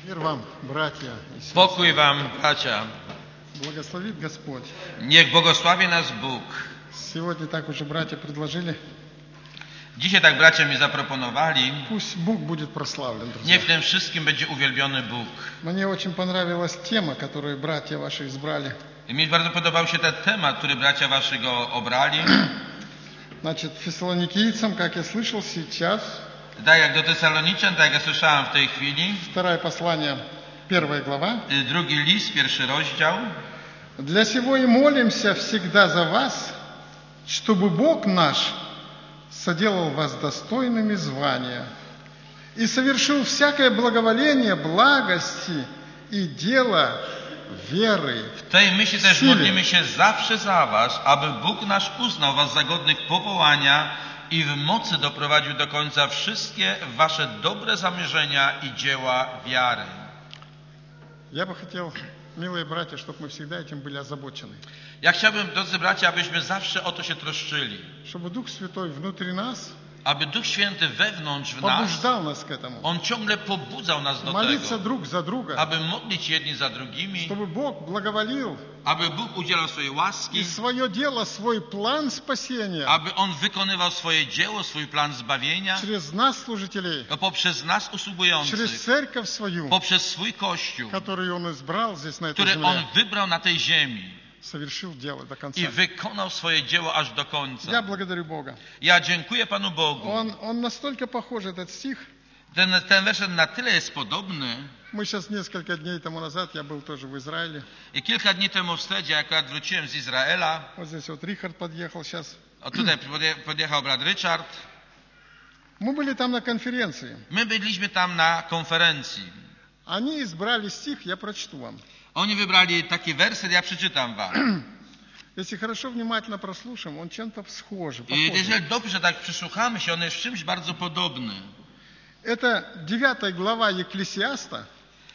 Мир вам, братья и сестры. Pokój wam, bracia. Благословит Господь. Niech błogosławi nas Bóg. Сегодня так уже братья предложили. Dzisiaj tak bracia mi zaproponowali. Пусть Бог будет прославлен, друзья. Niech w tym wszystkim będzie uwielbiony Bóg. Мне очень понравилась тема, которую братья ваши избрали. I mi bardzo podobał się ten temat, który bracia waszego obrali. Значит, фессалоникийцам, как я слышал сейчас, Tak jak do Tesaloniczan, tak jak ja słyszałem w tej chwili. второе послание, 1 глава. Drugi list, 1 rozdział. Для сего и молимся всегда за вас, чтобы Бог наш соделал вас достойными звания и совершил всякое благоволение, благости и дело веры. W tej myśli też Sile. modlimy się zawsze za was, aby Bóg nasz uznał was za godnych powołania i w mocy doprowadził do końca wszystkie wasze dobre zamierzenia i dzieła wiary. Я бы хотел, милые братья, чтобы мы всегда этим были озабочены. Ja chciałbym, drodzy bracia, abyśmy zawsze o to się troszczyli. Чтобы Дух Святой внутри нас Aby Duch Święty wewnątrz w nas, побуждал нас к этому. On ciągle pobudzał nas do Молиться tego, друг за друга. aby modlić jedni za drugimi, Чтобы Бог благоволил aby Bóg udzielał swojej и łaski, свое дело, свой план спасения aby On wykonywał swoje dzieło, swój plan zbawienia, через нас, служителей, poprzez nas через usługujących, церковь свою, poprzez swój Kościół, которую Он избрал здесь на этой który On земле, wybrał na tej ziemi совершил дело до конца. i wykonał swoje dzieło aż do Я końca. благодарю Бога. Ja dziękuję Panu Bogu. Он настолько похож, этот стих. Ten werset na tyle jest podobny. Мы сейчас несколько дней тому назад, я был тоже в Израиле. I kilka dni temu wstecz, jak akurat wróciłem z Izraela, Вот здесь вот Рихард подъехал сейчас. o tutaj podjechał brat Richard. Мы были там на конференции. My byliśmy tam na konferencji. Они избрали стих, я прочту вам. Oni wybrali taki werset, ja przeczytam wam. Если хорошо, внимательно прослушаем, он чем-то схож. I jeżeli dobrze tak przysłuchamy się, on jest w czymś bardzo podobny. Это 9 глава Екклесиаста.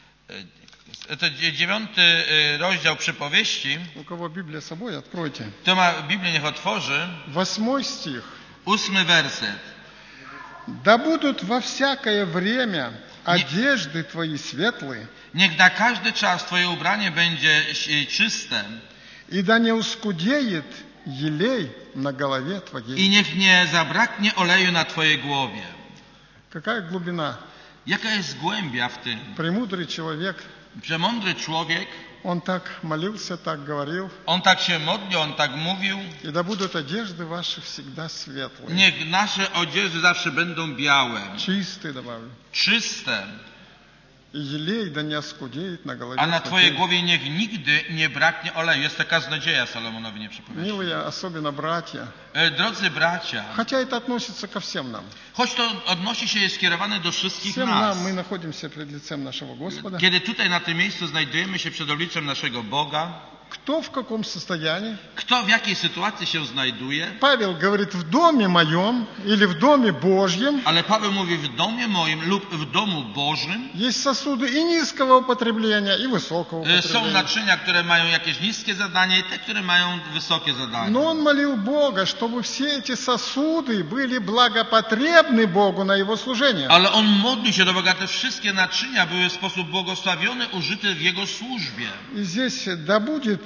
To 9 rozdział przypowieści. У кого Библия с собой, откройте. Kto ma Biblię, niech otworzy. 8 стих. 8 werset. Да будут во всякое время одежды твои светлые, Niech na każdy czas twoje ubranie będzie czyste и да не ускудеет елей на голове i твоей. niech nie zabraknie oleju na twojej głowie. Какая глубина. Jaka jest głębia w tym? Премудрый человек, Przemądry człowiek, он так молился, так говорил. on tak się modlił, on tak mówił. И да будут одежды ваши всегда светлые. Niech nasze odzieże zawsze będą białe, Чистые, добавлю. czyste, И елей да не оскудеет на голове a na twojej твоей. głowie niech nigdy nie braknie oleju. Jest to kaznodzieja Salomonowi, nie przypowieści. Милые, особенно братья. Drodzy bracia, Хотя это относится ко всем нам. choć to odnosi się, jest skierowane do wszystkich Всем nas. нам мы находимся пред лицем нашего Господа. Kiedy tutaj na tym miejscu znajdujemy się przed obliczem naszego Boga, Кто в каком состоянии? kto w jakiej sytuacji się znajduje, Павел говорит, в доме моем или в доме Божьем ale Paweł mówi w domie moim lub w domu Bożym есть сосуды и низкого употребления, и высокого są употребления. naczynia, które mają jakieś niskie zadanie i te, które mają wysokie zadanie. Но он молил Бога, чтобы все эти сосуды были благопотребны Богу на Его служение. Ale on modlił się do Boga, te wszystkie naczynia były w sposób błogosławiony, użyte w Jego służbie. И здесь да будет,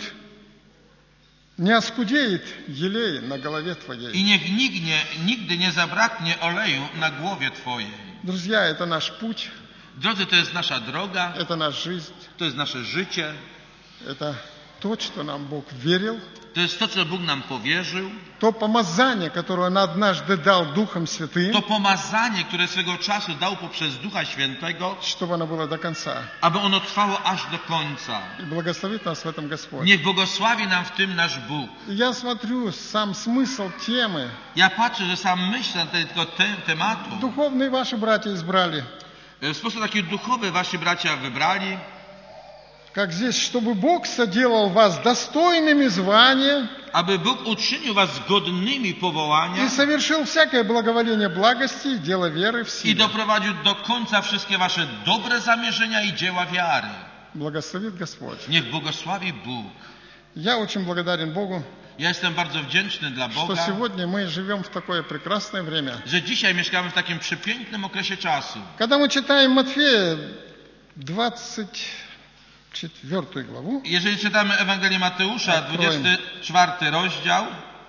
не оскудеет елей на голове твоей. I niech nigdy nie zabraknie oleju na głowie Twojej. Друзья, это наш путь, Drodzy, to jest nasza droga, это наша жизнь, to jest nasze życie, это то, что нам Бог верил, to jest to, co Bóg nam powierzył, то помазание, которое Он однажды дал Духом Святым, to pomazanie, które swego czasu dał poprzez Ducha Świętego, чтобы оно было до конца. aby ono trwało aż do końca. И благословит нас в этом Господь. Niech błogosławi nam w tym nasz Bóg. И я смотрю сам смысл темы. Ja patrzę, że sam myśl na tego tematu Духовные ваши братья избрали. w sposób taki duchowy wasi bracia wybrali, Как здесь, чтобы Бог соделал вас достойными звания aby Bóg uczynił was godnymi powołania и совершил всякое благоволение благости и дело веры в i силе. doprowadził do końca wszystkie wasze dobre zamierzenia i dzieła wiary. Благословит Господь. Niech błogosławi Bóg. Я очень благодарен Богу, Ja jestem bardzo wdzięczny dla что Boga, сегодня мы живем в такое прекрасное время. że dzisiaj mieszkamy w takim przepięknym okresie czasu. Когда мы читаем Матфея, 24 главу. Jeżeli czytamy Ewangelię Mateusza, Откроем. 24 rozdział,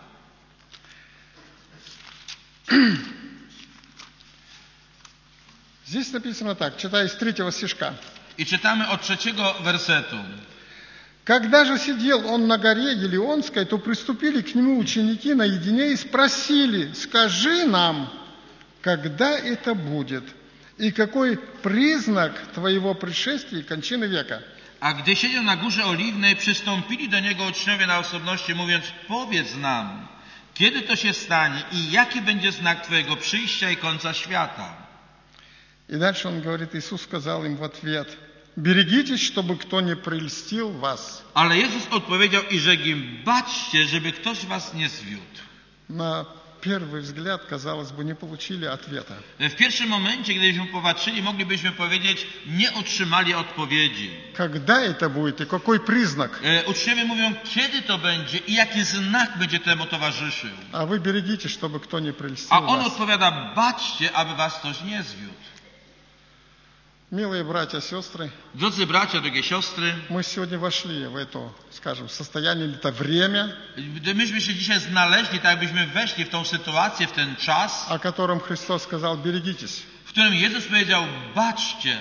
Здесь написано так, читаю с 3 стишка. i czytamy od 3 wersetu. Когда же сидел он на горе Елеонской, то приступили к нему ученики наедине и спросили: «Скажи нам, когда это будет, и какой признак твоего пришествия и кончины века?» A gdy siedział na górze Oliwnej, przystąpili do niego uczniowie na osobności, mówiąc: powiedz nam, kiedy to się stanie i jaki będzie znak twojego przyjścia i końca świata. И дальше он говорит, Иисус сказал им в ответ: «Берегитесь, чтобы кто не прельстил вас». Ale Jezus odpowiedział i rzekł im: baczcie, żeby ktoś was nie zwiódł. На первый взгляд, казалось бы, не получили ответа. W pierwszym momencie, gdybyśmy popatrzyli, moglibyśmy powiedzieć: nie otrzymali odpowiedzi. Когда это будет и какой признак? Uczniowie mówią, kiedy to będzie i jaki znak będzie temu towarzyszył. А вы берегите, чтобы кто не прельстил A on вас. odpowiada: baczcie, aby was ktoś nie zwiódł. Милые братья и сестры, Drodzy bracia, drogie siostry, мы сегодня вошли в это, скажем, состояние, это время, myśmy się dzisiaj znaleźli, tak jakbyśmy weszli w tą sytuację, w ten czas, о котором Христос сказал: «Берегитесь». w którym Jezus powiedział: baczcie.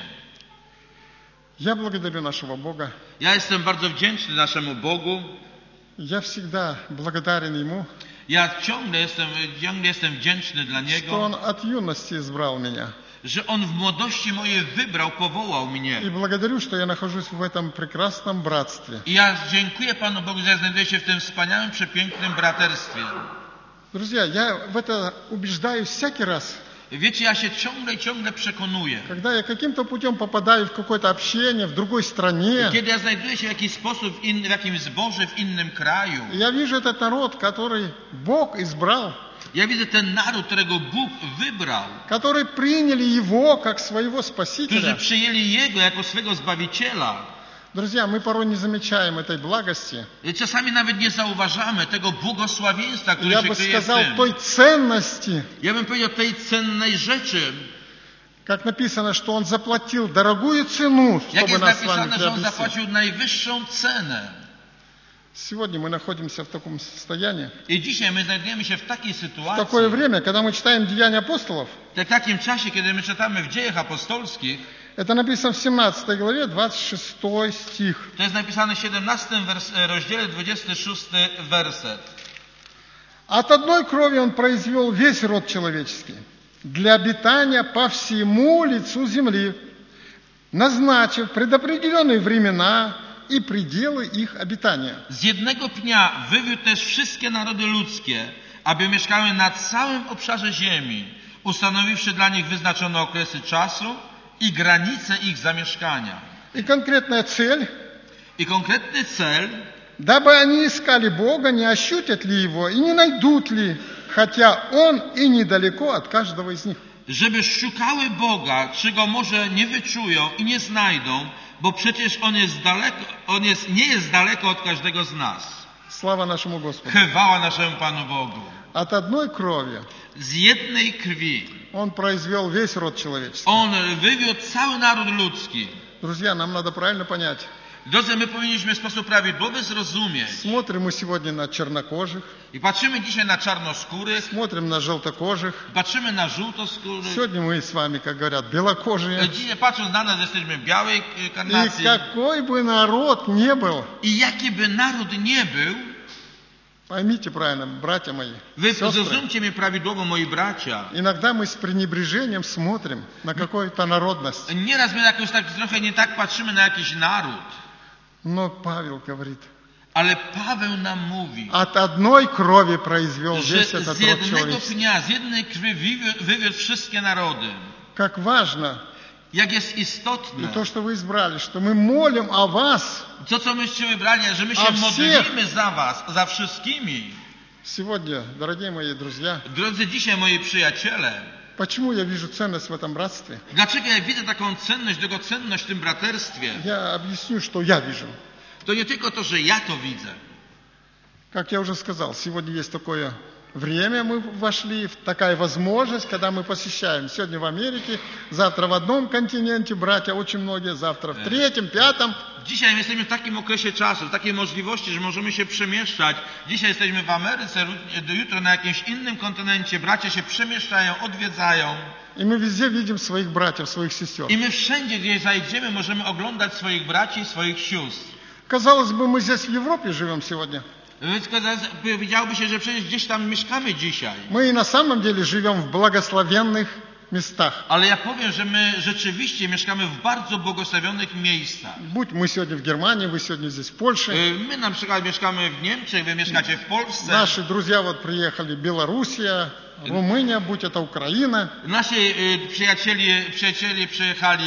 Я благодарю нашего Бога. Ja jestem bardzo wdzięczny naszemu Bogu. Я всегда благодарен Ему, Ja ciągle jestem wdzięczny dla что Niego, Он от юности избрал меня. że On w młodości mojej wybrał, powołał mnie. И благодарю, что я нахожусь в этом прекрасном братстве. I ja dziękuję Panu Bogu, że ja znajduję się w tym wspaniałym, przepięknym braterstwie. Друзья, я в это убеждаюсь всякий раз, Wiecie, ja się ciągle przekonuję. когда я каким-то путем попадаю в какое-то общение в другой стране. Kiedy ja znajduję się w jakiś sposób, w jakimś zborze, w innym kraju, Я вижу этот народ, который Бог избрал, ja widzę ten naród, którego Bóg wybrał, которые приняли Его как своего którzy Спасителя. przyjęli Jego jako swego Zbawiciela. Друзья, мы порой не замечаем этой благости. Czasami nawet nie zauważamy tego błogosławieństwa, które Я się бы kryje w сказал, tym. той ценности, Ja bym powiedział tej cennej rzeczy, как написано, что Он заплатил дорогую цену, jak чтобы jest нас с вами napisane, że On приобрести. zapłacił najwyższą cenę. Сегодня мы находимся в таком состоянии, I dzisiaj my znajdujemy się w takiej в sytuacji, такое время, когда мы читаем Деяния апостолов. w takim czasie, kiedy my czytamy w Dziejach Apostolskich, Это написано в 17 главе, 26 стих. to jest napisane w 17 rozdziale, 26 werset. От одной крови Он произвел весь род человеческий для обитания по всему лицу земли, назначив предопределенные времена и пределы их обитания. Z jednego pnia wywiódł też wszystkie narody ludzkie, aby mieszkały na całym obszarze ziemi, ustanowiwszy dla nich wyznaczone okresy czasu i granice ich zamieszkania. И конкретная цель, I konkretny cel, дабы они искали Бога, не ощутят ли Его и не найдут ли, хотя Он и недалеко от каждого из них. żeby szukały Boga, czy Go może nie wyczują i nie znajdą, bo przecież nie jest daleko od każdego z nas. Слава нашему Господу. Chwała naszemu Panu Bogu. От одной крови Z jednej krwi Он произвел весь род человеческий. On wywiódł cały naród ludzki. Друзья, нам надо правильно понять. Drodzy, my powinniśmy w sposób prawidłowy zrozumieć. Смотрим мы сегодня на чернокожих, I patrzymy dzisiaj na czarnoskórych, смотрим на желтокожих. patrzymy na żółtoskórych. Сегодня мы с вами, как говорят, белокожие. Dzisiaj patrząc na nas, jesteśmy białej И karnacji. какой бы народ ни был, I jaki by naród nie był, поймите правильно, братья мои, wy сестры, zrozumcie mnie prawidłowo, moi bracia. иногда мы с пренебрежением смотрим на какую-то народность. Nieraz my jakoś tak trochę nie tak patrzymy na jakiś naród. Но Павел говорит, Ale Paweł nam mówi, от одной крови произвел że весь этот z род jednego человеческий. pnia, z jednej krwi wywiódł wszystkie narody. Как важно, Jak jest и istotne то, что вы избрали, что мы молим о вас. to, co myście wybrali, że my A się всех. modlimy za was, za wszystkimi. Сегодня, дорогие мои друзья, Drodzy, dzisiaj moi przyjaciele, почему я вижу ценность в этом братстве? dlaczego ja widzę taką cenność, drogocenność w tym braterstwie? Я объясню, что я вижу. To nie tylko to, że ja to widzę. Как я уже сказал, сегодня есть такое время мы вошли в такая возможность, когда мы посещаем. Сегодня в Америке, завтра в одном континенте, братья очень многие, завтра в третьем, пятом. Dzisiaj jesteśmy w takim okresie czasu, w takiej możliwości, że możemy się przemieszczać. Dzisiaj jesteśmy w Ameryce, jutro na jakimś innym kontynencie. Bracia się przemieszczają, odwiedzają. И мы везде видим своих братьев, своих сестер. I my wszędzie, gdzie zajdziemy, możemy oglądać swoich braci i swoich sióstr. Казалось бы, мы здесь в Европе живем сегодня. Powiedziałoby się, że przecież gdzieś tam mieszkamy dzisiaj. Мы и на самом деле живем в благословенных местах. Ale ja powiem, że my rzeczywiście mieszkamy w bardzo błogosławionych miejscach. Будь мы сегодня в Германии, вы сегодня здесь в Польше. My na przykład mieszkamy w Niemczech, wy mieszkacie w Polsce. Наши друзья вот приехали, Белоруссия, Румыния, будь это Украина. Nasi przyjaciele przyjechali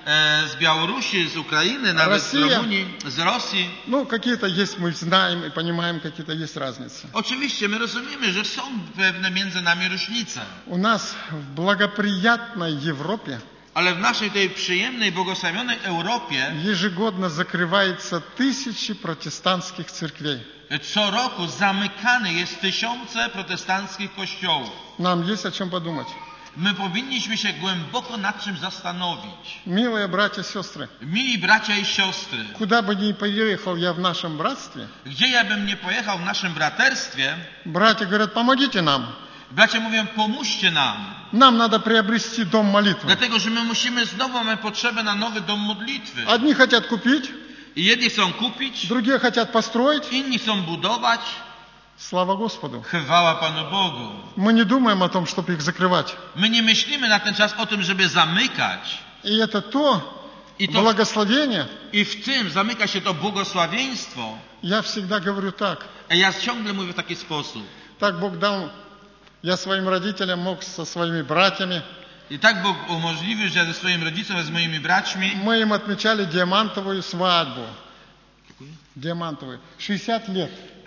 z Białorusi, z Ukrainy, nawet z Rumunii, z Rosji. Ну, какие-то есть, мы знаем и понимаем, какие-то есть разницы. Oczywiście my rozumiemy, że są pewne między nami różnice. У нас в благоприятной Европе Ale w naszej tej przyjemnej, błogosławionej Europie ежегодно закрывается тысячи протестантских церквей. co roku zamykane jest tysiące protestanckich kościołów. Нам есть о чем подумать. My powinniśmy się głęboko nad czym zastanowić. Милые братья и сестры, Mili bracia i siostry, куда бы ни поехал я в нашем братстве, gdzie ja bym nie pojechał w naszym braterstwie, братья говорят, помогите нам. bracia mówią, pomóżcie nam. Нам надо приобрести дом молитвы. Dlatego, że my musimy znowu, mamy potrzebę na nowy dom modlitwy. Одни хотят купить, I jedni chcą kupić, другие хотят построить. inni chcą budować. Слава Господу. Chwała Panu Bogu. Мы не думаем о том, чтобы их закрывать. My nie myślimy na ten czas o tym, żeby zamykać. И это то благословение. I w tym zamyka się to błogosławieństwo. Я всегда говорю так. A ja ciągle mówię w taki sposób. Так Бог дал, я своим родителям мог со своими братьями. I tak Bóg umożliwił, że ja ze swoim rodzicem, z moimi braćmi. Мы им отмечали диамантовую свадьбу. Диамантовую. 60 лет.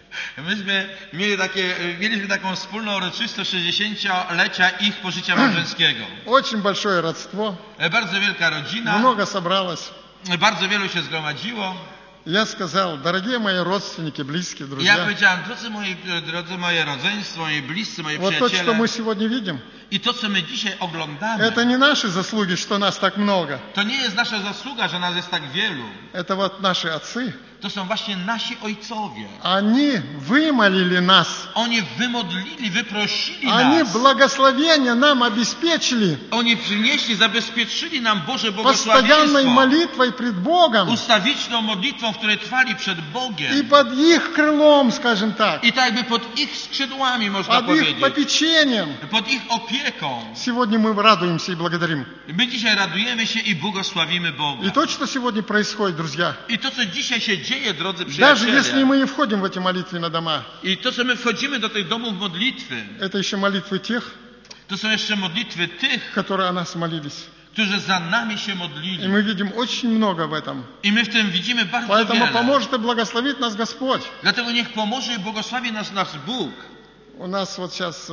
Myśmy mieliśmy taką wspólną uroczystość 60-lecia ich pożycia małżeńskiego. Очень большое родство. Bardzo wielka rodzina. Много собралось. Bardzo wielu się zgromadziło. Я сказал, дорогие мои родственники, близкие, друзья. Ja powiedziałem, drodzy moje rodzeństwo, moi bliscy, moi Вот то, что przyjaciele. мы сегодня видим, I to, co my dzisiaj oglądamy, это не наши заслуги, что нас так много. to nie jest nasza zasługa, że nas jest tak wielu. Это вот наши отцы. To są właśnie nasi ojcowie. Они вымолили нас. Oni wymodlili, wyprosili Они nas. благословение нам обеспечили. Oni przynieśli, zabezpieczyli nam Boże Постоянной błogosławieństwo. молитвой пред Богом. Ustawiczną modlitwą, w której trwali przed Bogiem. И под их крылом, скажем так. I tak jakby pod ich skrzydłami, można Под их powiedzieć. попечением. Pod ich opieką. Сегодня мы радуемся и благодарим. My dzisiaj radujemy się i błogosławimy Boga. И то, что сегодня происходит, друзья. I to, co dzisiaj się dzieje, drodzy Даже если przyjaciele. мы не входим в эти молитвенные дома, I to, co my wchodzimy do tych domów modlitwy, это еще молитвы тех, to są jeszcze modlitwy tych, которые о нас молились. którzy za nami się И modlili. мы видим очень много в этом. I my w tym widzimy bardzo Поэтому wiele. поможет и благословит нас Господь. Dlatego niech pomoże i błogosławi nas nasz Bóg. У нас вот сейчас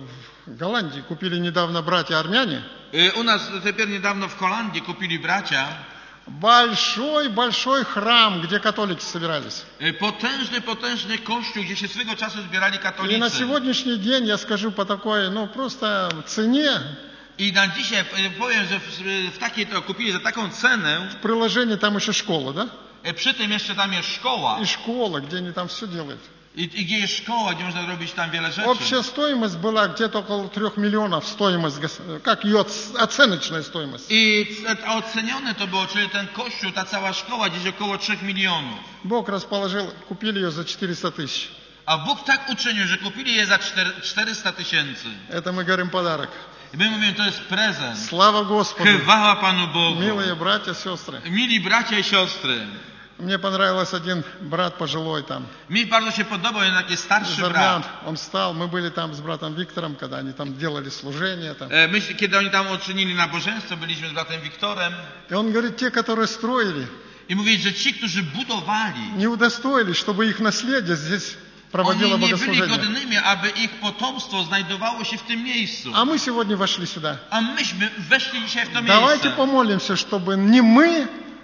в Голландии купили недавно братья армяне. U nas dopiero niedawno w Holandii kupili bracia Большой храм, где католики собирались. potężny kościół, gdzie się swego czasu zbierali И на katolicy. сегодняшний день, я скажу по такой, просто цене, I na dzisiaj powiem, że w takiej to kupili za taką cenę. в приложении там еще школа, да? Przy tym jeszcze tam jest szkoła. И школа, где они там все делают. I gdzie jest szkoła, gdzie można robić tam wiele rzeczy. Общая стоимость была где-то около 3 миллионов, стоимость, как ее оценочная стоимость. I ocenione to było, czyli ten kościół, ta cała szkoła, gdzieś około 3 milionów. Бог расположил, купили ее за 400 тысяч. A Bóg tak uczynił, że kupili je za 400 tysięcy. Это мы говорим подарок. I my mówimy, to jest prezent. Слава Господу! Chwała Panu Bogu. Милые братья, сестры. Mili bracia i siostry. Мне понравился один брат пожилой там. Mi bardzo się podobał jeden taki starszy Армян. brat. Он встал, мы были там с братом Виктором, когда они там делали служение. Там. Kiedy oni tam uczynili nabożeństwo, byliśmy z bratem Wiktorem. И он говорит, те, которые строили, I mówi, że ci, którzy budowali, не удостоились, чтобы их наследие здесь проводило oni nie byli богослужение. godnymi, aby ich potomstwo znajdowało się w tym miejscu. А мы сегодня вошли сюда. A myśmy weszli dzisiaj w to Давайте miejsce. помолимся, чтобы не мы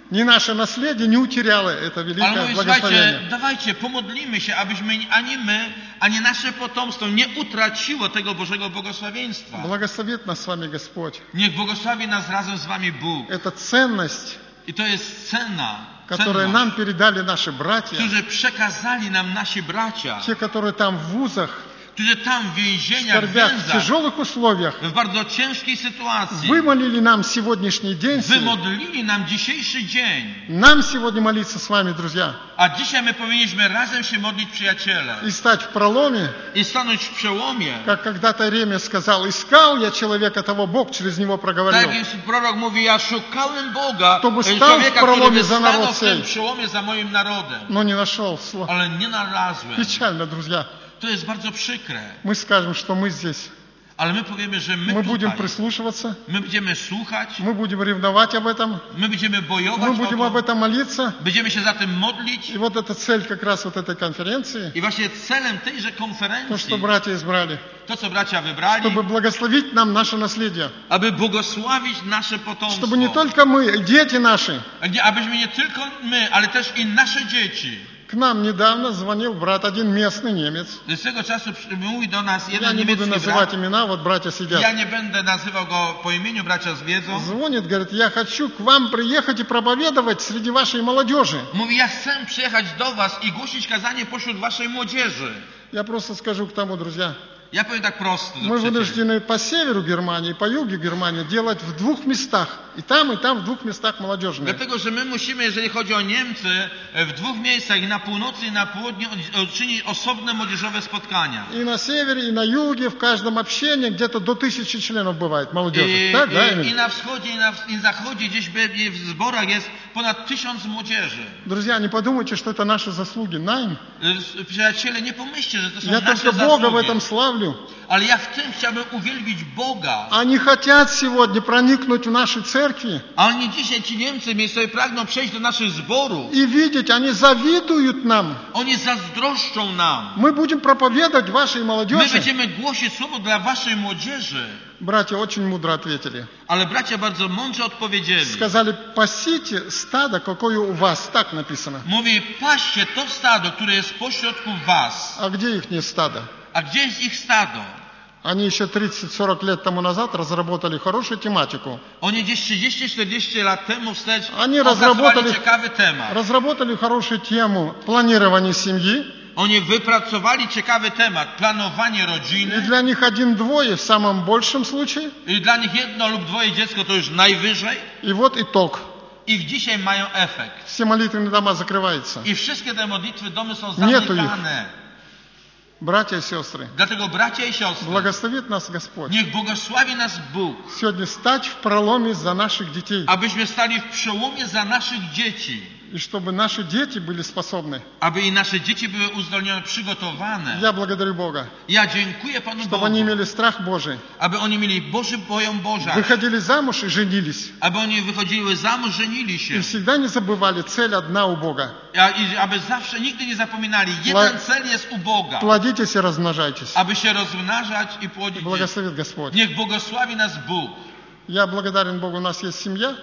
ни наше наследие не утеряло это Ale великое mówi, благословение. słuchajcie, dawajcie, pomodlimy się, abyśmy ani my, ani nasze potomstwo nie utraciło tego Bożego błogosławieństwa. Благословит нас с вами Господь. Niech błogosławi nas razem z wami Bóg. Это ценность, I to jest cena, которую нам передали наши братья, którzy przekazali nam nasi bracia, те, которые там в вузах, którzy tam w więzieniach, скорбят в więzach, тяжелых условиях, w bardzo ciężkiej sytuacji, вымолили нам сегодняшний день. wymodlili nam dzisiejszy dzień. Нам сегодня молиться с вами, друзья, A dzisiaj my powinniśmy razem się modlić, przyjaciele, и stать в проломе, i stanąć w przełomie. как когда-то Иеремия сказал, искал я человека того, Бог через него проговорил. Tak jak prorok mówi, ja szukałem Boga, To by stał w człowieka, który prolomie by za stanął naród w tym sej. przełomie za moim narodem. Но не нашел. Ale nie znalazłem. Печально, друзья. To jest bardzo przykre. Мы скажем, что мы здесь. Ale my powiemy, że my Мы будем tutaj, прислушиваться, my będziemy słuchać, мы будем ревновать об этом, my będziemy bojować мы будем o об to, этом молиться. będziemy się za tym modlić. И вот эта цель как раз вот этой конференции, I właśnie celem tejże то, konferencji, что братья избрали, to co bracia wybrali, чтобы благословить нам наше наследие. aby błogosławić nasze potomstwo. Чтобы не только мы, дети наши. Abyśmy nie tylko my, ale też i nasze dzieci. К нам недавно звонил брат, один местный немец. Z tego czasu mówi do nas Я jeden не буду niemiecki называть brat. имена, вот братья Ja сидят. nie będę nazywał go po imieniu, bracia zwiedzą. Звонит, говорит, я хочу к вам приехать и проповедовать среди вашей молодежи. Mówi, ja chcę przyjechać do was i głosić kazanie pośród waszej młodzieży. Я просто скажу к тому, друзья. Ja powiem tak prosto. Мы вынуждены по северу Германии, по югу Германии делать в двух местах. И там в двух местах молодежные. Dlatego, że my musimy, jeżeli chodzi o Niemcy, w dwóch miejscach, i na północy, i na południu, czynić osobne młodzieżowe spotkania. И на севере, и на юге, в каждом общении где-то до 1000 членов бывает молодежи. Так, да? I na wschodzie, i na zachodzie, gdzieś w zborach jest ponad 1000 młodzieży. Друзья, не подумайте, что это наши заслуги. Найм. Przyjaciele, nie pomyślcie, że to są Я nasze только Бога в zasługi. этом славлю. Ale ja w tym chciałbym uwielbić Boga. Они хотят сегодня проникнуть в наши церкви A oni dzisiaj, ci Niemcy, miejscowi pragną przejść do naszych zborów. и видеть, они завидуют нам. Oni zazdroszczą nam. Мы будем проповедовать вашей My молодежи. będziemy głosić słowo dla waszej młodzieży. Братья очень мудро ответили. Ale bracia bardzo mądrze odpowiedzieli. Сказали, пасите стадо, какое у вас. Так написано. Mówi, paście to stado, które jest pośrodku was. А где их стадо? A gdzie jest ich stado? Они еще 30-40 лет тому назад разработали хорошую тематику. Oni gdzieś 30-40 lat temu wstecz Они opracowali ciekawy temat. разработали хорошую тему планирования семьи. Oni wypracowali ciekawy temat, planowanie И rodziny. для них 1-2 в самом большем случае. I dla nich jedno lub dwoje dziecko to już najwyżej. И вот итог. I dzisiaj mają efekt. Все молитвенные дома закрываются. I wszystkie te modlitwy, domy są Nietu ich. zamykane. Братья и сестры, Dlatego bracia i siostry, благословит нас Господь. niech błogosławi nas Bóg, Сегодня стать в проломе за наших детей. abyśmy stali w przełomie za naszych dzieci. И чтобы наши дети были способны. Aby i nasze dzieci były uzdolnione, przygotowane. Я благодарю Бога, Ja dziękuję Panu чтобы они Bogu, имели страх Божий. aby oni mieli Boży boją Boża, Выходили замуж и женились. aby oni wychodziły za mąż, żenili И się. всегда не забывали, цель одна у Бога. I aby zawsze, nigdy nie zapominali, jeden cel jest u Boga. Плодитесь и размножайтесь. Aby się rozmnażać i płodzić dzieci. Благословит Господь. Niech błogosławi nas Bóg. Я благодарен Богу, у нас есть семья.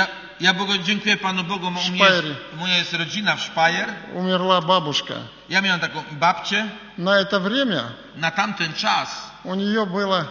Ja dziękuję Panu Bogu, u mnie jest rodzina w Szpajer. Умерла бабушка. Ja miałem taką babcię. На это время Na tamten czas, у нее было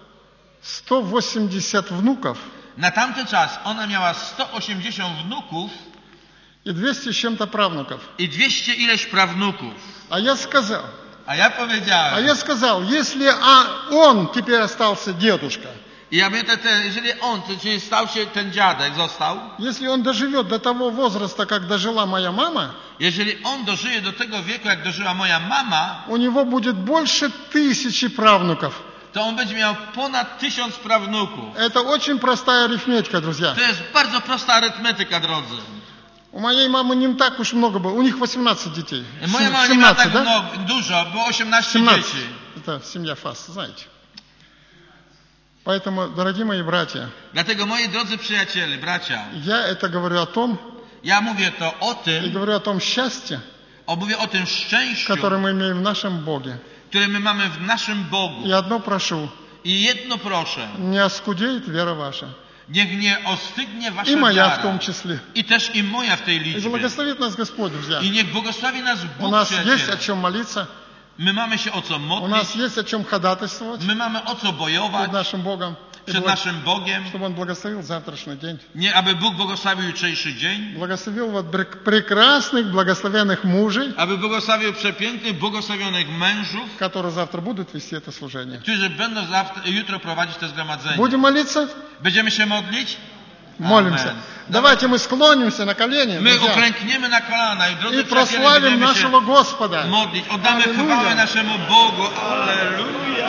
180 внуков na tamten czas ona miała 180 wnuków и 200 с чем-то правнуков. i 200 ileś prawnuków. А я сказал, A ja powiedziałem, если он теперь остался дедушка, i ja mówię, jeżeli on, czyli stał się ten dziadek, został, если он доживет до того возраста, как дожила моя мама, jeżeli on dożyje do tego wieku, jak dożyła moja mama, у него будет больше 1000 правнуков. to on będzie miał ponad 1000 prawnuków. Это очень простая арифметика, друзья. To jest bardzo prosta arytmetyka, drodzy. У моей мамы не так уж много было. У них 18 детей. Moja mama nie ma tak да? dużo, było 18 17. dzieci. Это семья Фас, знаете. Поэтому, дорогие мои братья, Dlatego, moi drodzy przyjaciele, bracia, я это говорю о том, ja mówię to o и tym, говорю о том счастье, mówię o tym szczęściu, которое мы имеем в нашем Боге. które my mamy w naszym Bogu. И одно прошу, I jedno proszę, не оскудеет вера ваша. Niech nie ostygnie wasza И моя в wiara. том числе. I też i moja w tej И liczbie. благословит нас Господь, друзья. I niech błogosławi nas У Bóg, нас есть о przyjaciele. чем молиться. My mamy się o co У modlić. нас есть о чем ходатайствовать My mamy o co перед bojować нашим Богом. И przed naszym Bogiem. чтобы Он благословил завтрашний день. Nie, aby Bóg błogosławił jutrzejszy dzień. Благословил вот прекрасных, благословенных мужей, Aby błogosławił przepięknych, błogosławionych mężów, которые завтра будут вести это служение. którzy będą jutro prowadzić to zgromadzenie. Будем молиться? Będziemy się modlić? Молимся. Amen. Давайте мы склонимся на колени, My друзья, uklękniemy na kolana i drodzy и przyjaciele, прославим będziemy нашего się Господа. modlić. Oddamy Alleluja. chwałę naszemu Bogu. Alleluja.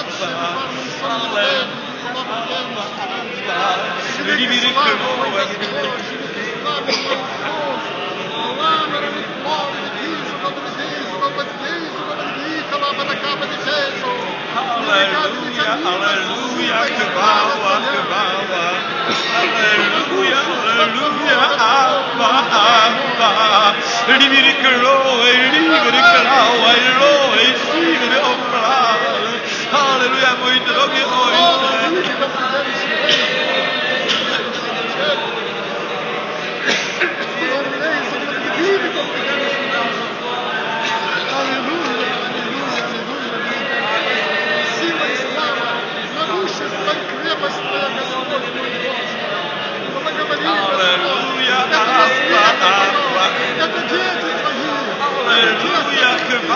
Alleluja, alleluja, chwała, chwała. Alleluja, alleluja, Abba, Abba. Liberi chwałę, liberi chwałę, Elohe, liberi chwałę. Alleluja, mój drogi Ojcze. Alleluja, Abba, Abba. Это дети твои. Alleluja,